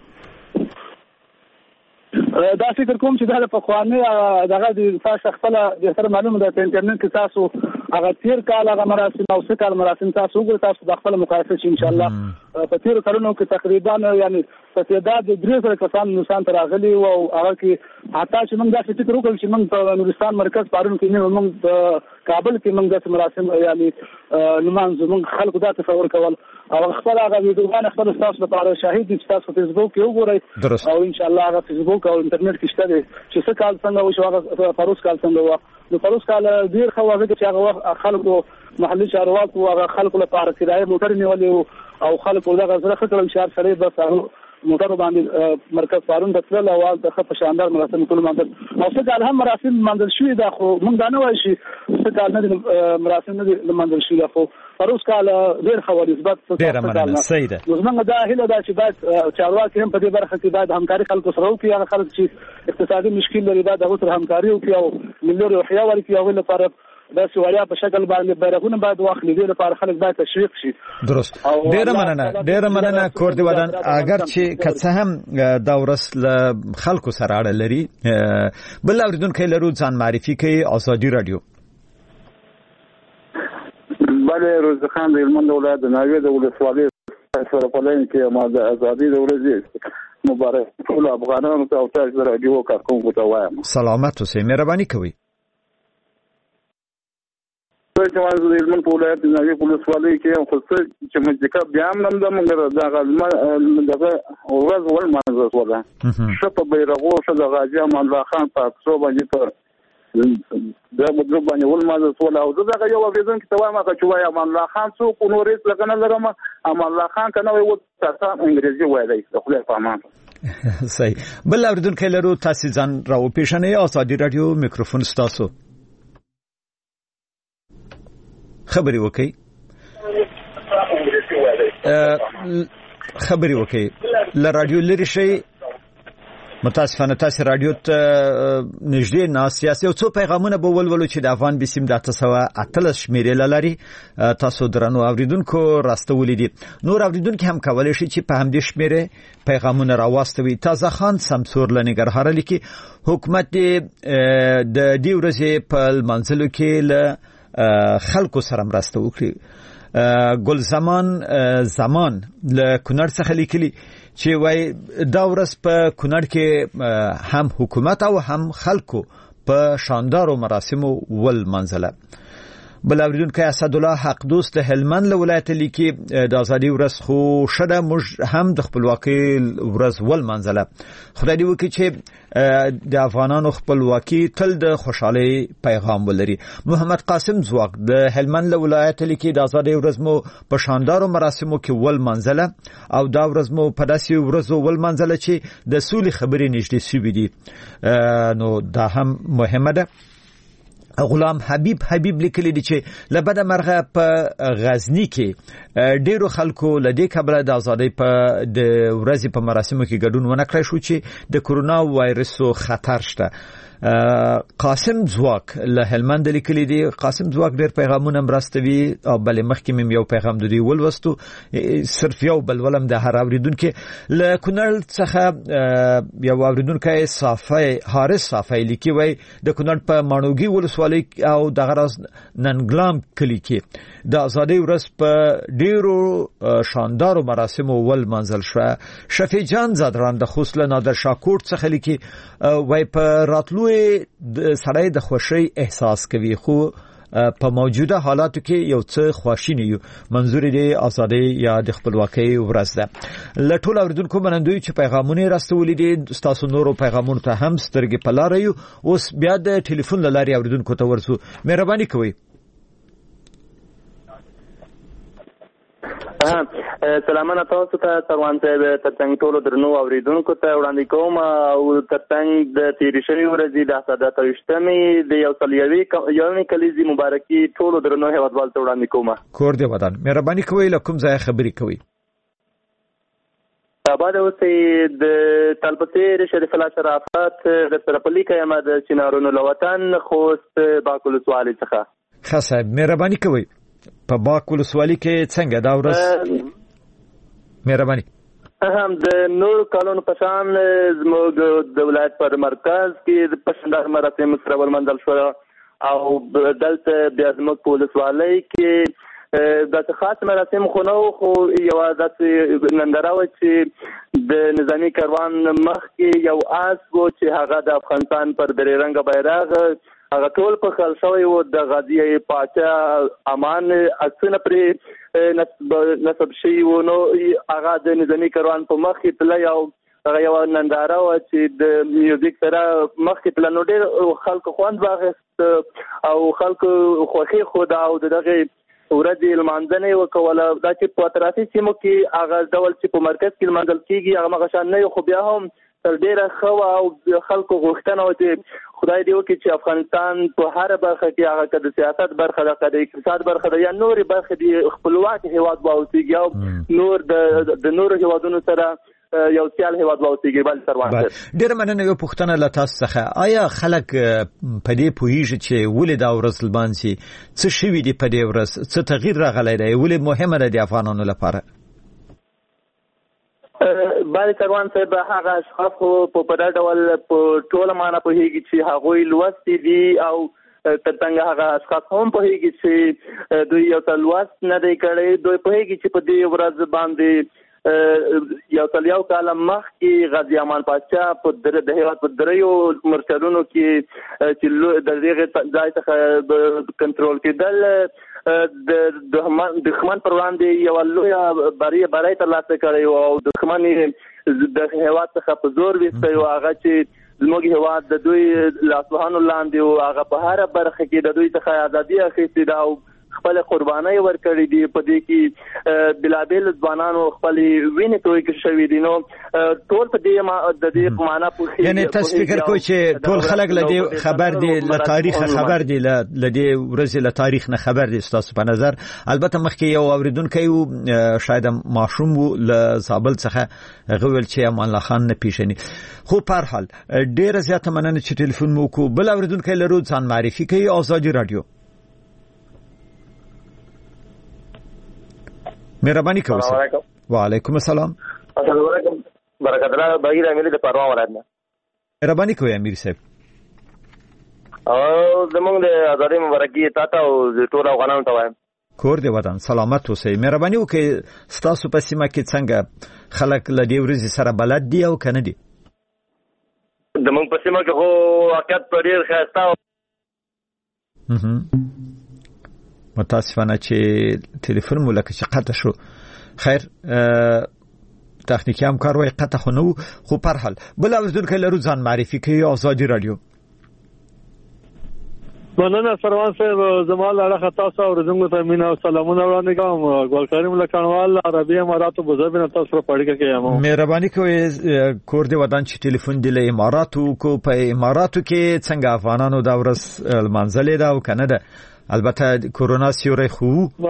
دا فکر کوم چې دا په خواني دغه د تاسو خپل بهتر معلومه ده په انټرنیټ کې تاسو هغه تیر کال هغه مراسم او څه کال مراسم تاسو وګورئ. تاسو د خپل مقایسه شي ان شاء الله په تیر کلونو کې تقریبا یعنی په تعداد د 300 کسان نورستان ته راغلي او هغه کې حتی چې موږ دا فکر وکړو چې موږ په نورستان مرکز پارون کې نه موږ کابل کې موږ د مراسم یعنی لمانځو. موږ خلکو دا تصور کول او خپل هغه ویډیوګان خپل تاسو لپاره شاهد دي چې تاسو په فیسبوک کې وګورئ او ان شاء الله هغه فیسبوک او انټرنیټ کې شته دي چې څه کال څنګه وشو هغه فاروس کال څنګه و. نو فاروس کال ډیر خو هغه چې هغه خلکو محلي چارواکو هغه خلکو لپاره کرایه موټر نیولې او خلکو دغه زړه خطر شهر سره بس هغه موټر باندې مرکز فارون د تل اواز د خپ شاندار مراسم ټول مانځل او څه کال هم مراسم مانځل شوې ده. خو موږ دا نه وایو چې څه کال نه مراسم نه مانځل شوې ده. خو فاروس کال ډیر خبر اثبات ډیر مننه سیده. موږ دا هیله ده چې باید چارواکي هم په دې برخه کې باید همکاري خلکو سره وکړي. هغه خلک چې اقتصادي مشکل لري باید هغه سره همکاري وکړي او ملي روحیه ورکړي. هغه لپاره دا سوالیا په شکل باندې بیرغونه باید واخلي. دې لپاره خلک باید تشویق شي. درست. ډیر مننه کور دی ودان اگر چې کڅه هم دا ورس خلکو سره اړه لري. بل اوریدونکو لرو ځان معرفي کوي. ازادي رادیو. بله روزخان د هلمند ولایت د ناوې د ولسوالۍ سره په لاین کې ما د ازادۍ د ورځې مبارک ټول افغانانو ته او تاسو د رادیو کارکونکو ته وایم سلامت اوسئ. مهرباني کوئ. چې د هلمند په ولایت د ناوې ولسوالۍ کې هم خصوصي چې مځکه بیا هم د موږ دغه ورځ ولمانځل شوه. ښه په بیرغو ښه د غازي امان الله خان په عکسو باندې په دا مطلب باندې ولمانځل شوه. او دغه یو اوریدونکي ته وایم چې وایي امان الله خان څوک نو هېڅ لکه نه لرم. امان الله خان که نه وایي اوس تاسو انګریزي ویلی د خدای په امان. صحیح. بل اوریدونکي لرو تاسو ځان راوپېژنئ. ازادي رادیو میکروفون ستاسو. خبري وکي ل رادیو لري شي متاسفانه تاسو رادیو ته نږدې نه سیاسي او څو پیغامونه به ولولو چې د افغان بسیم د 813 شمیرې لري. تاسو درنو اوریدونکو راستولې دي. نور اوریدونکو هم کولای شي چې په همدې شمیرې پیغامونه راوستوي. تازه خان سمسور لنګرهار لیکي حکومت د دې ورځې په منځلو کې له خلکو سره مرسته وکړي. ګل زمان له کونړ څخه لیکلي چې وای دا ورځ په کونړ کې هم حکومت او هم خلکو په شاندارو مراسمو ول منځله. بل اوریدونکو اسد الله حق دوست د هلمند له ولایت لیکي د ازادي ورځ خو شډه موږ هم د خپلواکۍ ورځ ول منځله. خدای دې وکړي چې د افغانانو خپلواکي تل د خوشحالي پیغام ولري. محمد قاسم زواق د هلمند له ولایت لیکي د ازادي ورځ مو په شاندارو مراسمو کې ول منځله او دا ورځ مو په داسې ورځو ول منځله چې د سولې خبرې نږدې شوې دي. نو دا هم مهمه ده. غلام حبیب لیکلی دی چې لبد مرغه په غزنی کې ډیرو خلکو لدې کبره د ازادۍ په د ورځې په مراسمو کې ګډون ونه کړی شو چې د کورونا وایرسو خطر شته. قاسم زواک له هلمند لیکلی دی. قاسم زواک ډیر پیغامونه مرستوي او بل مخکې مم یو پیغام دوی ولوستو صرف یو بل ولم د هر اوریدونکو له کونړ څخه یو اوریدونکو صافی حارث صافی لیکي وای د کونړ په مانوګي ولسوالۍ او د غرض ننګلام کلی کې د ازادۍ ورځ په ډیرو شاندارو مراسمو ول منځل شو. شفیع جان زادران د خوسله نادر شاکوټ څخه لیکي وای په راتلو سړی د خوشی احساس کوي خو په موجوده حالاتو کې یو څه خواشینی یو. منظور دی ازادي یا د خپلواکۍ ورځ ده. لټول اوریدونکو منندوی چې پیغامونه راستولې دي تاسو نورو پیغامونو ته هم سترګې په لار یو. اوس بیا د ټلیفون لاري اوریدونکو ته ورسو. مهرباني کوئ. سلامونه تاسو ته سروان صاحب ترڅنګ ټولو درنو اوریدونکو ته وړاندې کوم او ترڅنګ د تیرې شوې ورځې د 27مې د یومي کلیزي مبارکي ټولو درنو هیوادوالو ته وړاندې کوم. کور دې ودان. مهرباني کوئ له کوم ځای خبرې کوئ؟ آباد اوسې د تلپتیر شریف الله شرافت د سرپلی کیمه د چنارونو لوطن خوست باکول سوالي څخه. ښه صاحب مهرباني کوئ. په باکول سوالي کې څنګه دا ورځ؟ مهرباني. هم د نور کالونو په شان زموږ د ولایت پر مرکز کې د پښندار مراسم سره ولمنځل شو او دلته بیا زموږ په ولسوالۍ کې د خاص مراسم خو نو خو یو داسې ننداره و چې د نظامی کاروان مخ کې یو آس و چې هغه د افغانستان پر درې رنګه بیرغ هغه ټول په خل شوی و د غازی پاچا امان عکسونه پرې نسب شي و. نو هغه د نظامی کاروان په مخ کې تل یو ننداره و چې د میوزیک سره مخ کې تل نو ډېر خلکو خوند واخیست او خلکو خوښي خو دا او دغه ورځې لمانځنه وکوله. دا چې په اطرافي سیمو کې هغه ډول چې په مرکز کې لمانځل کېږي هغه مغشان نه خو بیا هم تر ډیره خو او خلکو غوښتنه و چې خدای دې وکړي چې افغانستان په هر برخه کې هغه د سیاست برخه ده د اقتصاد برخه ده یا نور برخه دي خپلواک هیواد واوسيږي او نور د نور هیوادونو سره یو سیال هیواد واوسيږي. بل سروان ډیر مننه. یو پوښتنه له تاسو څخه آیا خلک په دې پوهیږي چې ولې دا ورځ لمانځي؟ څه شوي دي په دې ورځ؟ څه تغییر راغلی دی؟ ولې مهمه ده د افغانانو لپاره؟ باندې سروان صاحب هغه اشخاص په پدې ډول په ټول معنا په هیږي چې هغه لوستي دي او ترڅنګ هغه اشخاص هم په هیږي چې دوی یو تلوست نه دی کړی. دوی په هیږي چې په دې ورځ باندې یو کال مخکې غازی امان پاچا په د هیواد په دریو مرکزونو کې چې د دغه ځای څخه کنټرول کېدل د دښمن پر وړاندې یو لوی بری ترلاسه کړی او دښمن د هیواد څخه په زور ویستی او هغه چې زموږ هیواد د دوی لاسوهانو لاندې او هغه په هر برخه کې د دوی څخه ازادي اخیستې ده او خپل قرباني ورکړي دي. په دې کې بلابل ځوانانو خپل وینې توی شوي دي. نو ټول په دې د دې معنا په یعنی تاسو فکر کوئ چې ټول خلک له دې خبر دي له تاریخ خبر دي له دې ورځې له تاریخ نه خبر دي تاسو په نظر؟ البته مخکې یو اوریدونکو شاید ماشوم له زابل څخه غوول چې امان الله خان نه پیښني خو په هر حال ډیره زیاته مننه چې ټلیفون مو کو. بل اوریدونکو له رود ځان معرفي کوي. آزادي رادیو. مهرباني کوئ. وعلیکم السلام. السلام علیکم. برکت الله بغیر امیر د پروان ولایت نه. مهرباني کوئ امیر صاحب. او زمونږ د ازادۍ مبارکي تاته او ټول افغانانو ته وایم. کور دی وطن سلامت اوسئ. مهرباني وکړئ ستاسو په سیمه کې څنګه خلک له دې ورځې سره بلد دي او کنه دي؟ د موږ په سیمه کې خو واقعیت په ډېر ښایسته متاسفانه چې ټلیفون مو لکه چې قطع شو. خیر تخنیکی همکار وای قطع خو نو خو پر حال بل اوریدونکو لرو ځان معرفي کوي. آزادي رادیو. مننه سروان صاحب زمال علاقه تاسو اوریدونکو ته مینا او سلامونه وړاندې کوم. ګل کریم لکانوال عربي امارات ابوظبي نه تاسو سره پړګه کوم. مهرباني کوئ کور دی ودان چې ټلیفون دی له اماراتو کو په اماراتو کې څنګه افغانانو دا ورس منځلې دا او کنه ده البته کرونا سیوري خو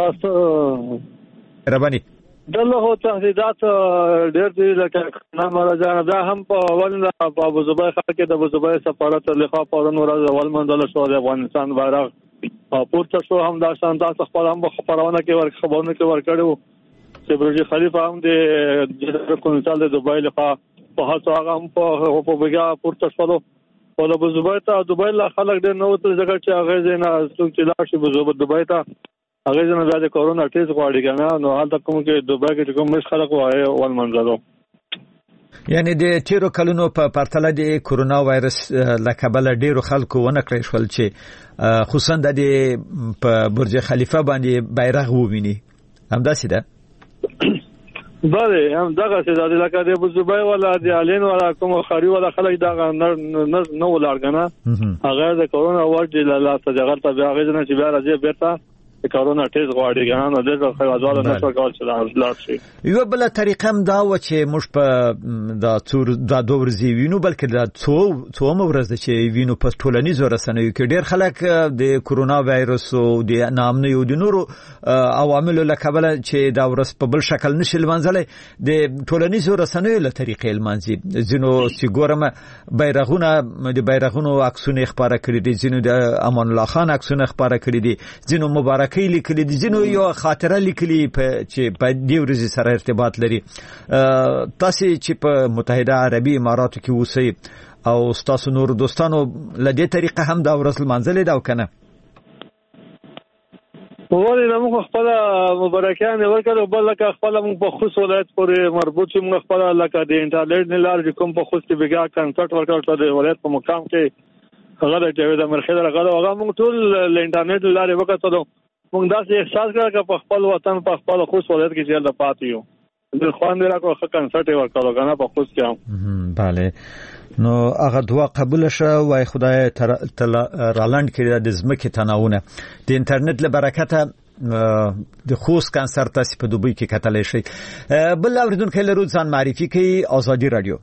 مهرباني دغه تهدیدات ډېر دي لکه نه مراجعه دا هم په اول په ابوظبي ښار کې د ابوظبي سفارت لخوا پرون ورځ اول منځله شو د افغانستان بیرغ پورته شو. هم دا شان تاسو خپل هم خبرونه کې خبرونه کې ورکړو چې برج خلیفہ هم د کونسل د دوبۍ لخوا په هڅه هغه هم په بګا پورته شو. په ابوظبي ته دوبۍ لا خلک ډېر نو ته ځکه چې هغه نه څوک چې لا شي ابوظبي دوبۍ ته هغه نه د کورونا ټیسټ غواړي کنه نو حالت کوم کې دوبۍ کې کوم مش خلک وایي اول منځلو. یعنی د تیرو کلونو په پرتله د کورونا وایرس لکبل ډیرو خلکو ونه کړی شول چې خصوصا د په برج خلیفہ باندې بیرغ وویني. همداسې ده؟ بله هم دغه څه د لکه د ابوظبي ولا د الین ولا کوم خاري ولا خلک دغه نه ولارګنه هغه د کورونا وایرس له تجارت ته بیا غوښنه چې بیا راځي بیرته کرونا ټیسټ غواړي ګانو د خلکو نه کول چې لاړ شي. یو بل طریقه هم دا و چې موږ په دا دوه ورځې وینو بلکې دا څو ورځې چې وینو په ټولنیزو رسنیو کې ډېر خلک د کرونا وایرس او د نامنۍ او د نورو عواملو له کبله چې دا ورځ په بل شکل نشي لمانځلی د ټولنیزو رسنیو له طریقې لمانځي. ځینو چې ګورم بیرغونو عکسونه خبره کړي دي، ځینو د امان الله خان عکسونه خبره کړي دي، ځینو مبارک لیکلي دي، ځینو یو خاطره لیکلي چې په دې ورځې سره ارتباط لري. تاسو چې په متحده عربي اماراتو کې اوسئ او تاسو نور دوستانو له دې طریقه هم دا ورځ لمانځلې ده او کنه؟ ولې موږ خپل مبارکان ورکړو بل لکه خپل موږ په خصوص ولایت پورې مربوط چې موږ خپل لکه د انټرنیټ نه لار کوم په خصوص کې بګا کنسرت ورکړو د ولایت په مقام کې هغه د جاوید امرخیل هغه موږ ټول ل انټرنیټ لارې وکړو. موږ داسې احساس کړو چې په خپل وطن په خپل خصوص ولایت کې چې د پاتې یو د خوان دی راکو کنسرت ورکړو کنه په خصوص کې. bale نو هغه دعا قبول شه وای خدای رالاند کړي د زمکه تناونه د انټرنیټ له برکته د خوست کنسرت تاسو په دوبۍ کې کتلی شي. بل اوریدونکو لرو ځان معرفي کوي. آزادي رادیو.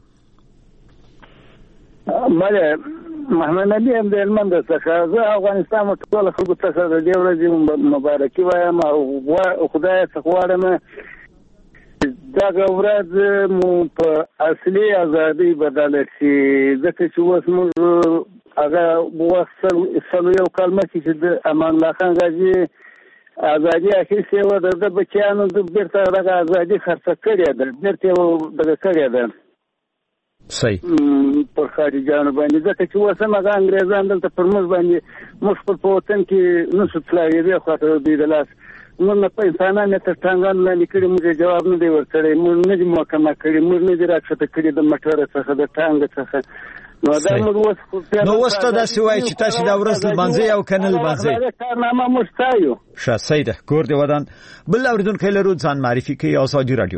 بله محمد نبی هم د هلمند څخه زه افغانستان ټول خلکو ته د دې ورځې مبارکي وایم او خدای څخه غواړم دغه ورځ مو په اصلي ازادي بدله شي ځکه چې اوس موږ هغه سلو یو کال مخکې چې د امان الله خان غازي ازادي اخیستې وه د بچیانو بیرته دغه ازادي خرڅه کړې ده بیرته یې دغه کړې ده صحیح پر خارجانو باندې ځکه چې اوس هم هغه انګریزان دلته پر موږ باندې موږ خپل په وطن کې نشو تللی یوې خواته دوی د لاس موږ نه په انسانان تر ټانګانو لاندې کړي موږ جواب نه دی ورکړی موږ نه دي محاکمه کړي موږ نه دي راکښته کړي د موټره څخه د ټانګ څخه نو دا موږ اوس ته داسې وایي چې تاسو دا ورځ لمانځئ او که نه لمانځئ کارنامه موږ ستایو. ښه صحیح ده. کور دې ودان. بل اوریدونکی لرو ځان معرفي کوي. آزادي رادیو.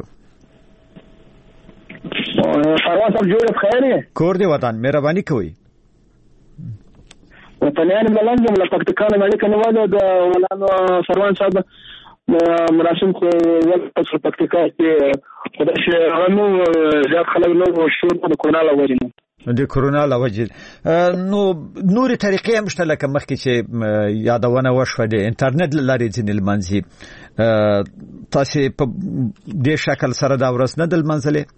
سروان صاحب جوړ خیر کور دی وطن مهرباني کوي. وطنیان بلند له پکتیکانو باندې کنواله د مولانا سروان صاحب مراسم خو ول پکتیکا کې خدای شه غنو زیات خلک نو شو د کرونا لوجه د کرونا لوجه نو نوري طریقې هم شته لکه مخکې چې یادونه وشوه د انټرنیټ لارې ځینې لمانځي. تاسو په دې شکل سره دا ورځ نه دل منځلې؟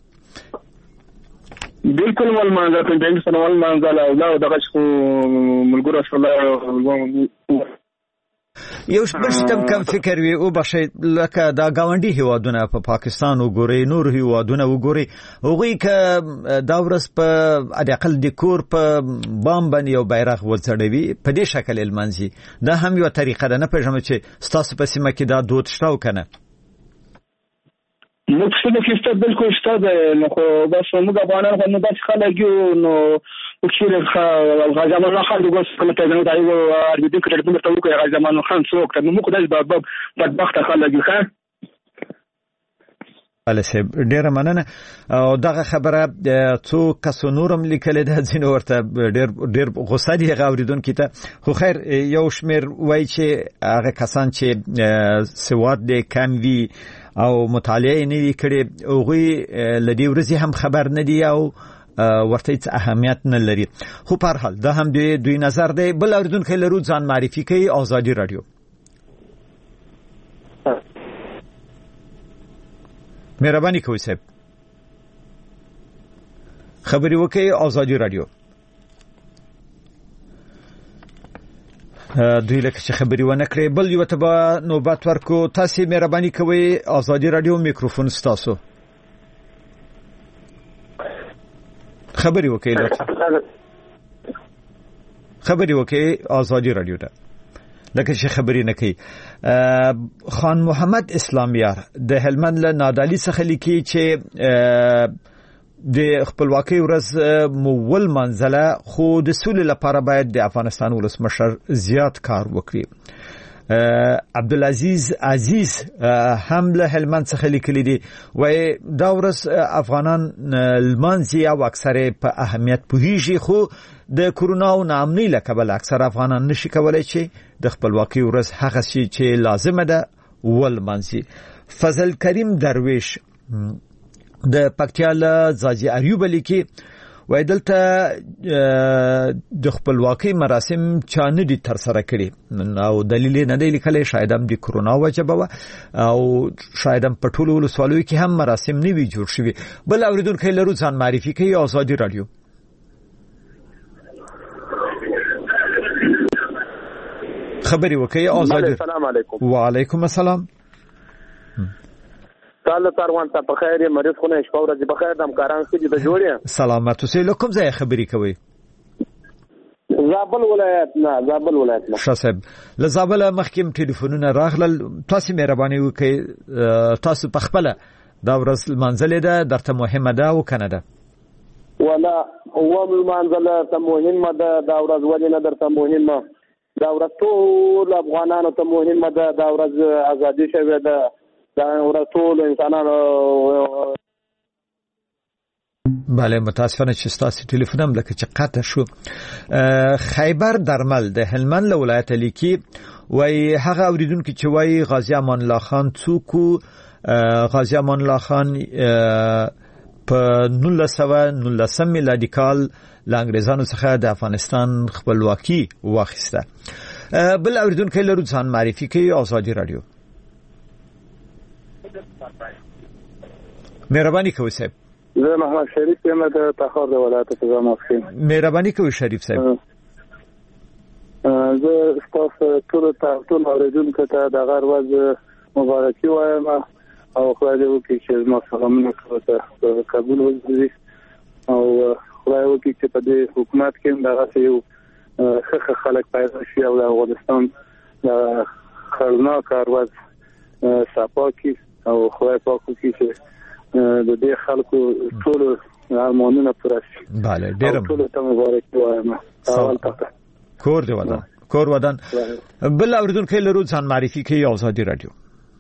بالکل ول مانځه په دې سره ول مانځه او دا دغه څه ملګرو سره یو شپږم کم فکر وي او بشي لکه دا گاونډي هیوادونه په پاکستان وګوري نور هیوادونه وګوري هغوی ک دا ورس په اقل د کور په بام باندې یو بیرغ وځړوي په دې شکل المنځي دا هم یو طریقه ده نه پېژنم چې ستاسو په سیمه کې دا دود شته او کنه نو څه کې ست بالکل شته نو خو بس موږ افغانان خو نه بس خلک یو نو وکړه غازی امان الله خان دغه کومه ته نه دایو ارګدین کړه په مرتبه کې غازی امان الله خان څوک ته موږ د بدبخت خلک ښه السه ډیره مننه او دغه خبره څو کسو نورم لیکل ده ځین ورته ډیر غوسه دي غوړیدونکو ته خو خیر یو شمیر وای چې هغه کسان چې سواد دي کم وی او مطالعه نه کړي اوغه لدی ورځي هم خبر نه دی او ورته هیڅ اهمیت نه لري خو په هر حال دا هم دوی نظر دی بل اوریدونکو لرو ځان معرفي کوي آزادي رادیو مهرباني کوئ صاحب خبري وکي آزادي رادیو دوی لکه چې خبري ونه کړې بل یو ته نوبت ورکو تاسو مهرباني کوئ آزادي رادیو میکروفون ستاسو خبري وکي خبري وکي آزادي رادیو ته لکه چې خبري نه کوي خان محمد اسلامیار د هلمند له نادالی څخه لیکي چې د خپلواکۍ ورځ مول منځله خو د سولې لپاره باید د افغانستان ولسمشر زیات کار وکړي عبدالعزیز عزیز هم له هلمند څخه لیکلي دي وای دا ورځ افغانان لمانځي او اکثره په اهمیت پوهیږي خو د کورونا او ناامنۍ له کبله اکثر افغانان نشي کولای چې د خپلواکۍ ورځ هغه شي چې لازمه ده ولمانځي فضل کریم درویش د پکتیا له ځاځي اریوب لیکي وای دلته د خپلواکۍ مراسم چا نه دي تر سره کړي او دلیل نه دی لیکلی شاید هم د کورونا وجبه او شاید هم په ټولو ولسوالیو کې هم مراسم نه وي جوړ شوي بل اوریدونکو لرو ځان معرفي کوي آزادي رادیو خبري وکي آزادي السلام علیکم وعلیکم السلام تعالی پروان ته بخیر مریض خونه شپه ورځ بخیر د همکاران سره د جوړې سلامات اوسې لکم ځای خبري کوي زابل ولایت نه شاسب له زابل مخکیم ټلیفونونه راغلل تاسو مهرباني وکي تاسو په خپل دا ورځ منځلې ده درته مهمه ده او کنه ده ولا هو منځله ته مهمه ده دا ورځ ولې نه درته مهمه دا ورځ ټول افغانانو ته مهمه ده دا ورځ ازادي شوه ده دا ورځ ټول انسانانو بله متاسفانه چې تاسو ټلیفون هم لکه چې قطع شو خیبر درمل د هلمند له ولایت لیکي وای هغه اوریدونکو چې وای غازی امان الله خان څوک غازی امان الله خان په 1919 میلادي کال له انګریزانو څخه د افغانستان خپلواکي واخیسته بل اوریدونکو لرو ځان معرفي کوي آزادي رادیو مهرباني کوئ صاحب زه محمد شریف یم د تخار د ولایت څخه مخکې مهرباني کوئ شریف صاحب زه تاسو ټول اوریدونکو ته د غر ورځ مبارکي وایم او خدای دې وکړي چې ما سلامونه کوته قبول وکړي او خدای وکړي چې په دې حکومت کې دغه یو ښه خلک پیدا شي او د افغانستان د خلناک ورځ صفا کی او خدای پاک وکړي چې د دې خلکو ټول ارمانونه پوره شي bale ډیر ټول ته مبارکي وایم اول ته کور ودان بل اوریدونکو لرو ځان معرفي کوي آزادي رادیو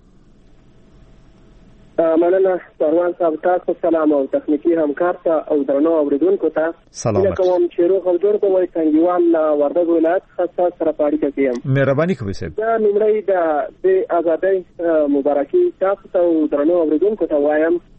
مننه پروان صاحب تاسو سلام او تخنیکی همکار ته او درنو اوریدونکو ته سلامات کوم چې روغ او جوړ کوی څنګهوال وردګ ولایت خاصه سره پاړی کوي مهرباني کوئ صاحب دا نمرې د آزادۍ مبارکي تاسو ته او درنو اوریدونکو ته وایم